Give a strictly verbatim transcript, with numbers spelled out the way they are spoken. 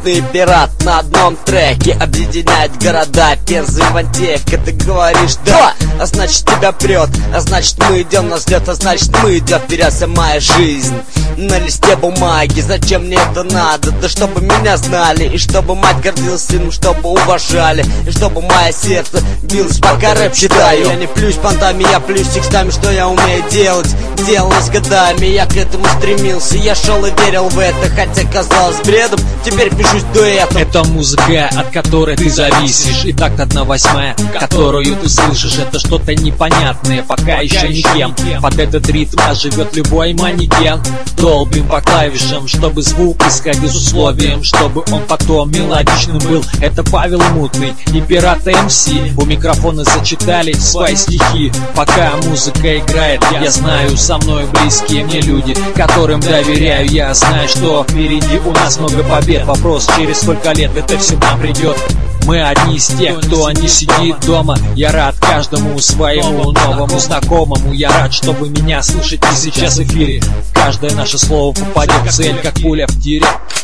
мутный пират на одном треке объединяет города, Пензу и Ивантеевка. Ты говоришь да, а значит тебя прет, а значит мы идем, нас ждет, а значит мы идем вперед. Вся моя жизнь на листе бумаги, зачем мне это надо? Да чтобы меня знали, и чтобы мать гордилась сыном, чтобы уважали, и чтобы мое сердце билось, пока рэп читаю. Я не плюсь понтами, я плюсь текстами, что я умею делать. Делалось годами, я к этому стремился, я шел и верил в это, хотя казалось бредом, теперь пишусь дуэтом. Это музыка, от которой ты зависишь, и такт одна восьмая, которую ты слышишь. Это что-то непонятное, пока еще никем. Под этот ритм оживет любой манекен. Долбим по клавишам, чтобы звук искать без условием, чтобы он потом мелодичным был. Это Павел Мутный и Пират эм си. У микрофона зачитали свои стихи. Пока музыка играет, я знаю, со мной близкие мне люди, которым доверяю. Я знаю, что впереди у нас много побед. Вопрос, через сколько лет это всегда придет. Мы одни из тех, кто не сидит дома. Я рад каждому своему новому знакомому. Я рад, что вы меня слышите сейчас в эфире. Каждое наше слово попадет в цель, как пуля в тире.